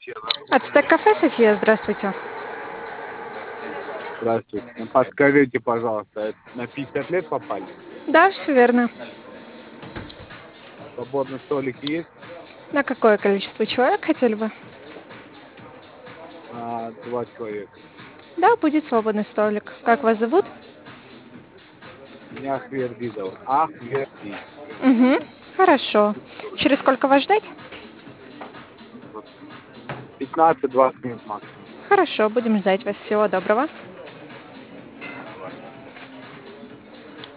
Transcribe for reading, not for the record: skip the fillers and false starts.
Ацтек кафе, София, здравствуйте. Здравствуйте. Ну, подскажите, пожалуйста, на 50 лет попали? Да, все верно. Свободный столик есть? На какое количество человек хотели бы? На 2 человека. Да, будет свободный столик. Как вас зовут? Меня Ахверди зовут. Ахверди. Угу. Хорошо. Через сколько вас ждать? 15-20 минут максимум. Хорошо, будем ждать вас. Всего доброго.